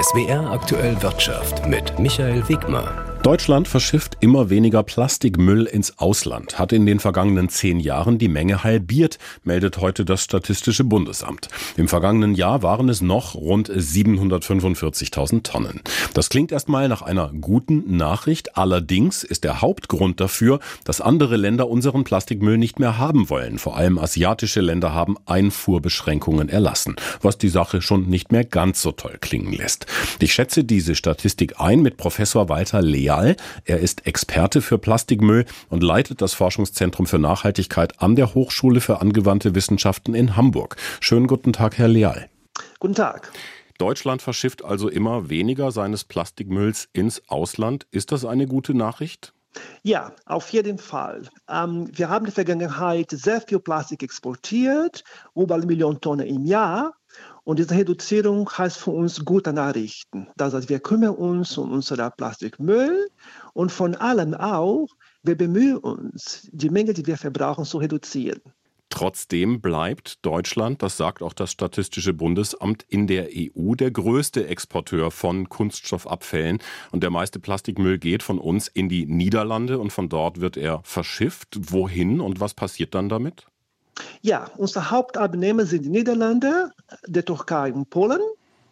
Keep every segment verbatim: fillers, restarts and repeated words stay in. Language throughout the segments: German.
S W R Aktuell Wirtschaft mit Michael Wegmer. Deutschland verschifft immer weniger Plastikmüll ins Ausland, hat in den vergangenen zehn Jahren die Menge halbiert, meldet heute das Statistische Bundesamt. Im vergangenen Jahr waren es noch rund siebenhundertfünfundvierzigtausend Tonnen. Das klingt erstmal nach einer guten Nachricht, allerdings ist der Hauptgrund dafür, dass andere Länder unseren Plastikmüll nicht mehr haben wollen. Vor allem asiatische Länder haben Einfuhrbeschränkungen erlassen, was die Sache schon nicht mehr ganz so toll klingen lässt. Ich schätze diese Statistik ein mit Professor Walter Leal. Er ist Experte für Plastikmüll und leitet das Forschungszentrum für Nachhaltigkeit an der Hochschule für angewandte Wissenschaften in Hamburg. Schönen guten Tag, Herr Leal. Guten Tag. Deutschland verschifft also immer weniger seines Plastikmülls ins Ausland. Ist das eine gute Nachricht? Ja, auf jeden Fall. Ähm, wir haben in der Vergangenheit sehr viel Plastik exportiert, über eine Million Tonnen im Jahr. Und diese Reduzierung heißt für uns gute Nachrichten. Das heißt, wir kümmern uns um unseren Plastikmüll und von allem auch, wir bemühen uns, die Menge, die wir verbrauchen, zu reduzieren. Trotzdem bleibt Deutschland, das sagt auch das Statistische Bundesamt, in der E U der größte Exporteur von Kunststoffabfällen. Und der meiste Plastikmüll geht von uns in die Niederlande und von dort wird er verschifft. Wohin und was passiert dann damit? Ja, unsere Hauptabnehmer sind die Niederlande, die Türkei und Polen.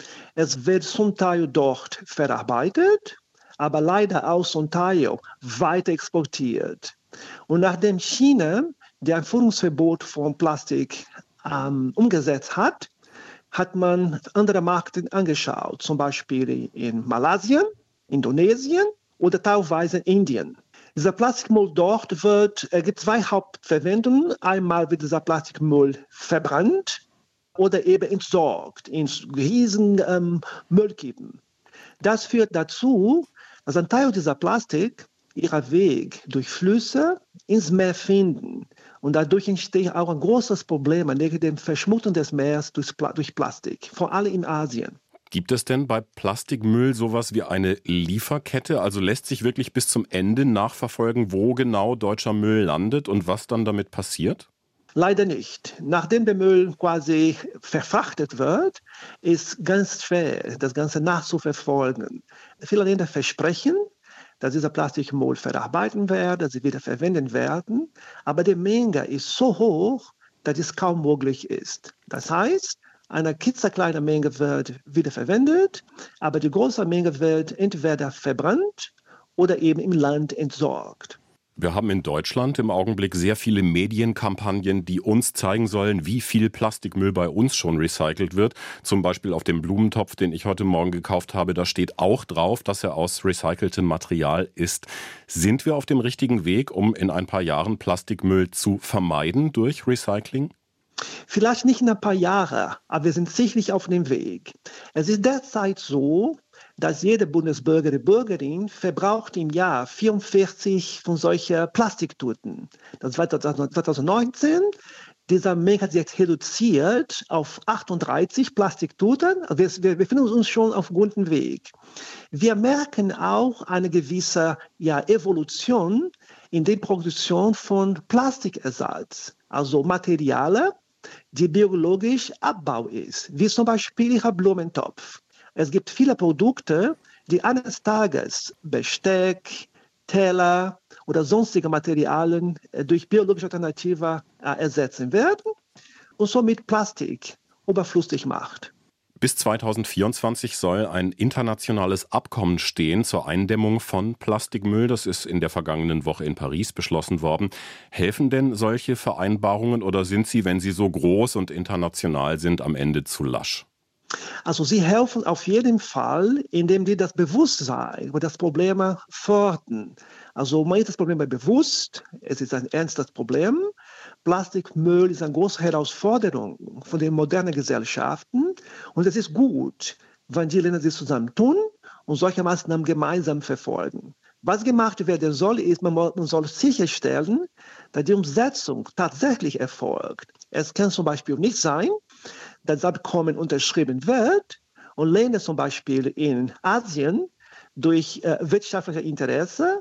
Es wird zum Teil dort verarbeitet, aber leider auch zum Teil weiter exportiert. Und nachdem China das Einfuhrverbot von Plastik ähm, umgesetzt hat, hat man andere Märkte angeschaut, zum Beispiel in Malaysia, Indonesien oder teilweise Indien. Dieser Plastikmüll dort wird, es gibt zwei Hauptverwendungen. Einmal wird dieser Plastikmüll verbrannt oder eben entsorgt in riesen ähm, Müllkippen. Das führt dazu, dass ein Teil dieser Plastik ihren Weg durch Flüsse ins Meer finden. Und dadurch entsteht auch ein großes Problem neben der Verschmutzung des Meeres durch, Pla- durch Plastik, vor allem in Asien. Gibt es denn bei Plastikmüll sowas wie eine Lieferkette? Also lässt sich wirklich bis zum Ende nachverfolgen, wo genau deutscher Müll landet und was dann damit passiert? Leider nicht. Nachdem der Müll quasi verfrachtet wird, ist ganz schwer, das Ganze nachzuverfolgen. Viele Länder versprechen, dass dieser Plastikmüll verarbeiten werden, dass sie wieder verwenden werden, aber die Menge ist so hoch, dass es kaum möglich ist. Das heißt, eine klitzekleine Menge wird wiederverwendet, aber die große Menge wird entweder verbrannt oder eben im Land entsorgt. Wir haben in Deutschland im Augenblick sehr viele Medienkampagnen, die uns zeigen sollen, wie viel Plastikmüll bei uns schon recycelt wird. Zum Beispiel auf dem Blumentopf, den ich heute Morgen gekauft habe, da steht auch drauf, dass er aus recyceltem Material ist. Sind wir auf dem richtigen Weg, um in ein paar Jahren Plastikmüll zu vermeiden durch Recycling? Vielleicht nicht in ein paar Jahren, aber wir sind sicherlich auf dem Weg. Es ist derzeit so, dass jede Bundesbürger oder Bürgerin verbraucht im Jahr vierundvierzig von solchen Plastiktüten. Das war zwanzig neunzehn. Dieser Menge hat sich reduziert auf achtunddreißig Plastiktüten. Also wir, wir befinden uns schon auf einem guten Weg. Wir merken auch eine gewisse ja, Evolution in der Produktion von Plastikersatz, also Materialien, die biologisch abbau ist, wie zum Beispiel Ihr Blumentopf. Es gibt viele Produkte, die eines Tages Besteck, Teller oder sonstige Materialien durch biologische Alternativen ersetzen werden und somit Plastik überflüssig macht. Bis zweitausendvierundzwanzig soll ein internationales Abkommen stehen zur Eindämmung von Plastikmüll. Das ist in der vergangenen Woche in Paris beschlossen worden. Helfen denn solche Vereinbarungen oder sind sie, wenn sie so groß und international sind, am Ende zu lasch? Also sie helfen auf jeden Fall, indem sie das Bewusstsein über das Problem fördern. Also man ist das Problem bewusst, es ist ein ernstes Problem. Plastikmüll ist eine große Herausforderung von den modernen Gesellschaften und es ist gut, wenn die Länder sich zusammentun und solche Maßnahmen gemeinsam verfolgen. Was gemacht werden soll, ist, man soll sicherstellen, dass die Umsetzung tatsächlich erfolgt. Es kann zum Beispiel nicht sein, dass das Abkommen unterschrieben wird und Länder zum Beispiel in Asien durch äh, wirtschaftliche Interesse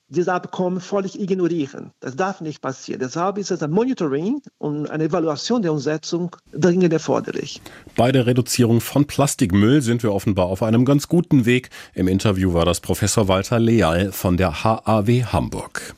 dieses Abkommen völlig ignorieren. Das darf nicht passieren. Deshalb ist es ein Monitoring und eine Evaluation der Umsetzung dringend erforderlich. Bei der Reduzierung von Plastikmüll sind wir offenbar auf einem ganz guten Weg. Im Interview war das Professor Walter Leal von der H A W Hamburg.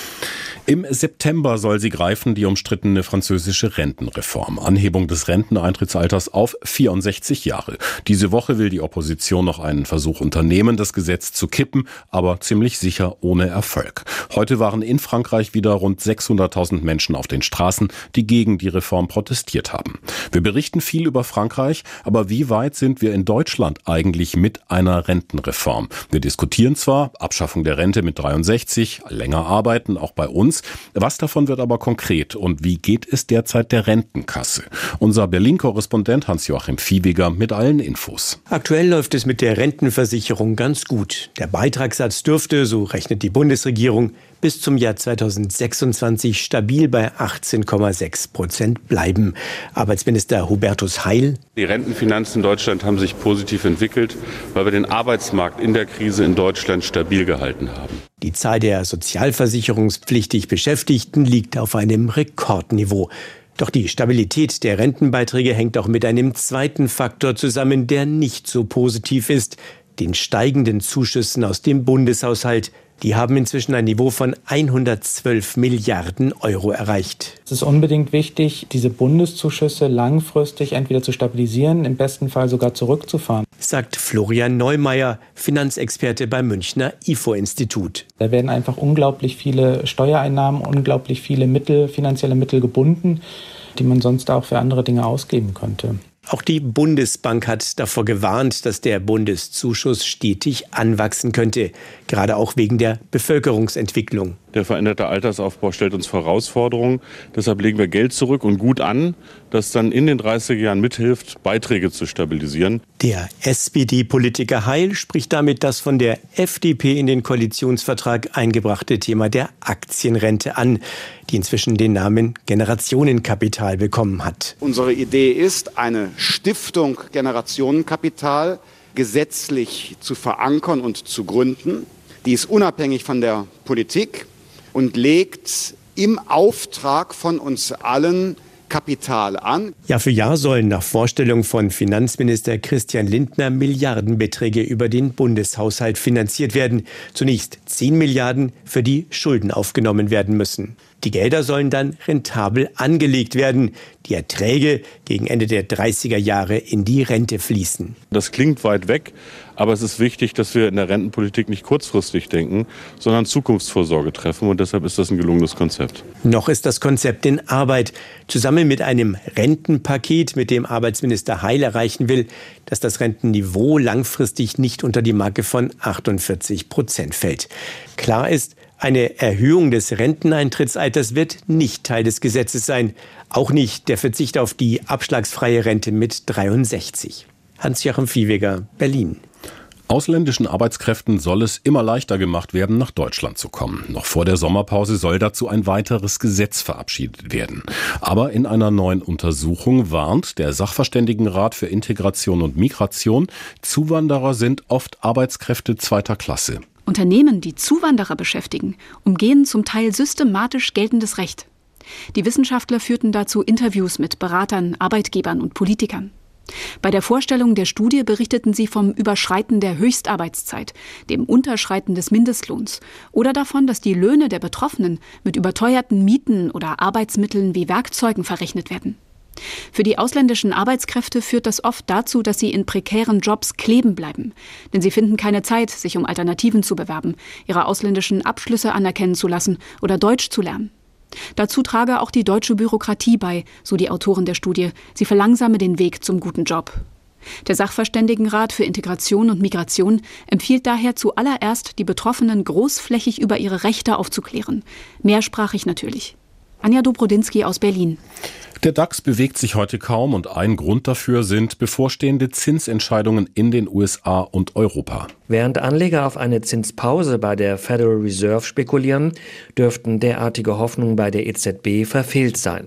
Im September soll sie greifen, die umstrittene französische Rentenreform. Anhebung des Renteneintrittsalters auf vierundsechzig Jahre. Diese Woche will die Opposition noch einen Versuch unternehmen, das Gesetz zu kippen, aber ziemlich sicher ohne Erfolg. Heute waren in Frankreich wieder rund sechshunderttausend Menschen auf den Straßen, die gegen die Reform protestiert haben. Wir berichten viel über Frankreich, aber wie weit sind wir in Deutschland eigentlich mit einer Rentenreform? Wir diskutieren zwar Abschaffung der Rente mit dreiundsechzig, länger arbeiten, auch bei uns. Was davon wird aber konkret und wie geht es derzeit der Rentenkasse? Unser Berlin-Korrespondent Hans-Joachim Viehweger mit allen Infos. Aktuell läuft es mit der Rentenversicherung ganz gut. Der Beitragssatz dürfte, so rechnet die Bundesregierung, bis zum Jahr zweitausendsechsundzwanzig stabil bei achtzehn Komma sechs Prozent bleiben. Arbeitsminister Hubertus Heil: Die Rentenfinanzen in Deutschland haben sich positiv entwickelt, weil wir den Arbeitsmarkt in der Krise in Deutschland stabil gehalten haben. Die Zahl der sozialversicherungspflichtig Beschäftigten liegt auf einem Rekordniveau. Doch die Stabilität der Rentenbeiträge hängt auch mit einem zweiten Faktor zusammen, der nicht so positiv ist: den steigenden Zuschüssen aus dem Bundeshaushalt. Die haben inzwischen ein Niveau von hundertzwölf Milliarden Euro erreicht. Es ist unbedingt wichtig, diese Bundeszuschüsse langfristig entweder zu stabilisieren, im besten Fall sogar zurückzufahren, sagt Florian Neumeier, Finanzexperte beim Münchner I F O-Institut. Da werden einfach unglaublich viele Steuereinnahmen, unglaublich viele Mittel, finanzielle Mittel gebunden, die man sonst auch für andere Dinge ausgeben könnte. Auch die Bundesbank hat davor gewarnt, dass der Bundeszuschuss stetig anwachsen könnte, gerade auch wegen der Bevölkerungsentwicklung. Der veränderte Altersaufbau stellt uns Herausforderungen. Deshalb legen wir Geld zurück und gut an, das dann in den dreißiger Jahren mithilft, Beiträge zu stabilisieren. Der S P D-Politiker Heil spricht damit das von der F D P in den Koalitionsvertrag eingebrachte Thema der Aktienrente an, die inzwischen den Namen Generationenkapital bekommen hat. Unsere Idee ist, eine Stiftung Generationenkapital gesetzlich zu verankern und zu gründen. Die ist unabhängig von der Politik und legt im Auftrag von uns allen Kapital an. Jahr für Jahr sollen nach Vorstellung von Finanzminister Christian Lindner Milliardenbeträge über den Bundeshaushalt finanziert werden. Zunächst zehn Milliarden, für die Schulden aufgenommen werden müssen. Die Gelder sollen dann rentabel angelegt werden. Die Erträge gegen Ende der dreißiger Jahre in die Rente fließen. Das klingt weit weg, aber es ist wichtig, dass wir in der Rentenpolitik nicht kurzfristig denken, sondern Zukunftsvorsorge treffen. Und deshalb ist das ein gelungenes Konzept. Noch ist das Konzept in Arbeit. Zusammen mit einem Rentenpaket, mit dem Arbeitsminister Heil erreichen will, dass das Rentenniveau langfristig nicht unter die Marke von achtundvierzig Prozent fällt. Klar ist, eine Erhöhung des Renteneintrittsalters wird nicht Teil des Gesetzes sein. Auch nicht der Verzicht auf die abschlagsfreie Rente mit dreiundsechzig. Hans-Joachim Viehweger, Berlin. Ausländischen Arbeitskräften soll es immer leichter gemacht werden, nach Deutschland zu kommen. Noch vor der Sommerpause soll dazu ein weiteres Gesetz verabschiedet werden. Aber in einer neuen Untersuchung warnt der Sachverständigenrat für Integration und Migration, Zuwanderer sind oft Arbeitskräfte zweiter Klasse. Unternehmen, die Zuwanderer beschäftigen, umgehen zum Teil systematisch geltendes Recht. Die Wissenschaftler führten dazu Interviews mit Beratern, Arbeitgebern und Politikern. Bei der Vorstellung der Studie berichteten sie vom Überschreiten der Höchstarbeitszeit, dem Unterschreiten des Mindestlohns oder davon, dass die Löhne der Betroffenen mit überteuerten Mieten oder Arbeitsmitteln wie Werkzeugen verrechnet werden. Für die ausländischen Arbeitskräfte führt das oft dazu, dass sie in prekären Jobs kleben bleiben. Denn sie finden keine Zeit, sich um Alternativen zu bewerben, ihre ausländischen Abschlüsse anerkennen zu lassen oder Deutsch zu lernen. Dazu trage auch die deutsche Bürokratie bei, so die Autoren der Studie. Sie verlangsame den Weg zum guten Job. Der Sachverständigenrat für Integration und Migration empfiehlt daher zuallererst, die Betroffenen großflächig über ihre Rechte aufzuklären. Mehrsprachig natürlich. Anja Dobrodinsky aus Berlin. Der DAX bewegt sich heute kaum und ein Grund dafür sind bevorstehende Zinsentscheidungen in den U S A und Europa. Während Anleger auf eine Zinspause bei der Federal Reserve spekulieren, dürften derartige Hoffnungen bei der E Z B verfehlt sein.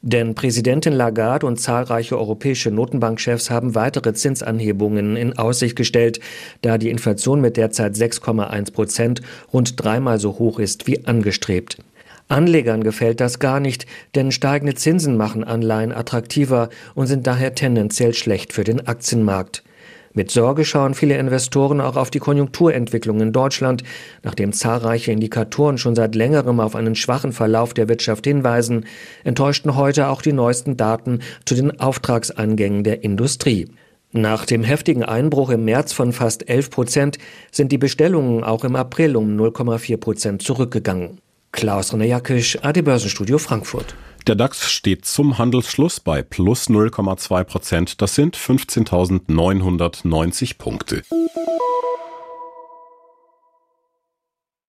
Denn Präsidentin Lagarde und zahlreiche europäische Notenbankchefs haben weitere Zinsanhebungen in Aussicht gestellt, da die Inflation mit derzeit sechs Komma eins Prozent rund dreimal so hoch ist wie angestrebt. Anlegern gefällt das gar nicht, denn steigende Zinsen machen Anleihen attraktiver und sind daher tendenziell schlecht für den Aktienmarkt. Mit Sorge schauen viele Investoren auch auf die Konjunkturentwicklung in Deutschland, nachdem zahlreiche Indikatoren schon seit längerem auf einen schwachen Verlauf der Wirtschaft hinweisen, enttäuschten heute auch die neuesten Daten zu den Auftragseingängen der Industrie. Nach dem heftigen Einbruch im März von fast elf Prozent sind die Bestellungen auch im April um null Komma vier Prozent zurückgegangen. Klaus-René Jackisch, A D Börsenstudio Frankfurt. Der DAX steht zum Handelsschluss bei plus null Komma zwei Prozent. Das sind fünfzehntausendneunhundertneunzig Punkte.